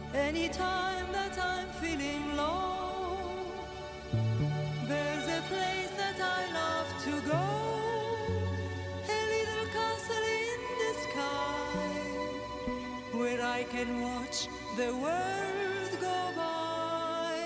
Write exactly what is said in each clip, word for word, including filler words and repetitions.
Anytime that I'm feeling low, there's a place that I love to go, a little castle in the sky, where I can watch the world go by.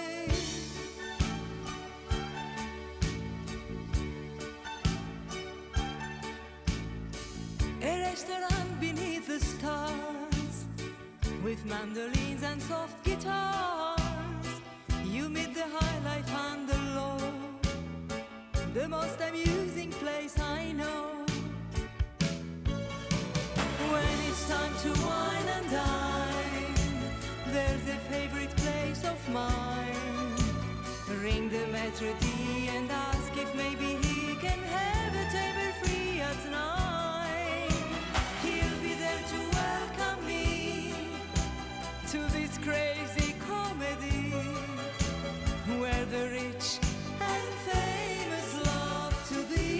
A restaurant beneath the stars, with mandolins and soft guitars. You meet the high life and the low, the most amusing place I know. When it's time to wine and dine, there's a favorite place of mine. Ring the maitre d' and ask if maybe he can have a table free at night. He'll be there to welcome me to this crazy comedy, where the rich and famous love to be.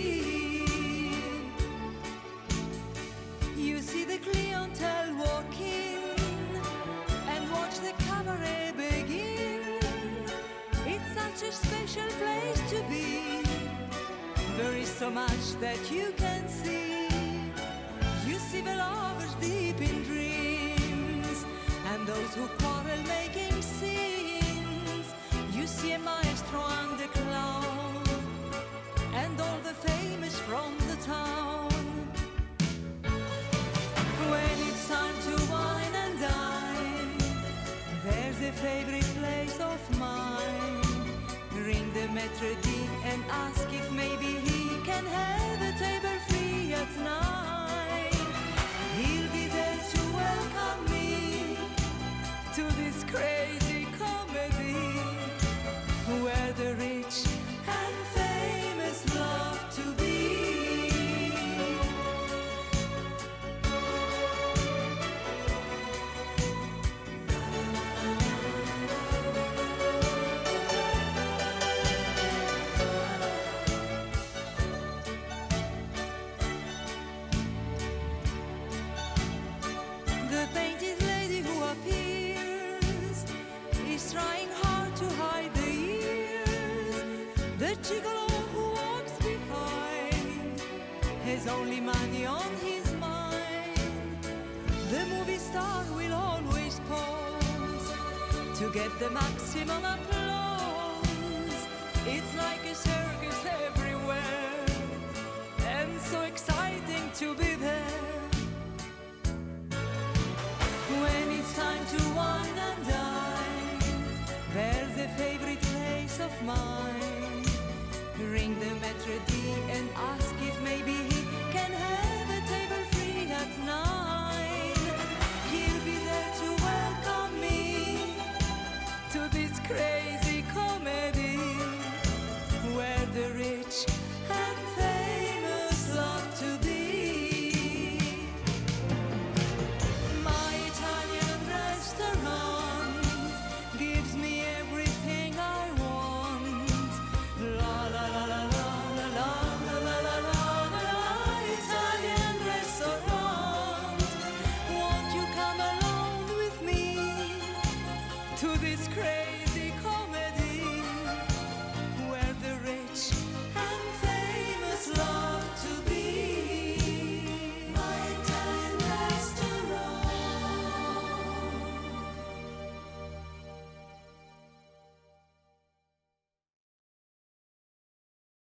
You see the clientele walk in and watch the cabaret begin. It's such a special place to be. There is so much that you can see. You see the lovers deep in dreams, and those who quarrel making scenes. You see a maestro and a clown, and all the famous from the town. When it's time to wine and dine, there's a favorite place of mine. Ring the maitre d' and ask if maybe he can have a table free at night. He'll be there to welcome me to this crazy comedy, where the rich and famous love to be. The painted lady who appears is trying hard to hide the years. The gigolo who walks behind has only money on his mind. The movie star will always pose to get the maximum applause. It's like a circus everywhere, and so exciting to be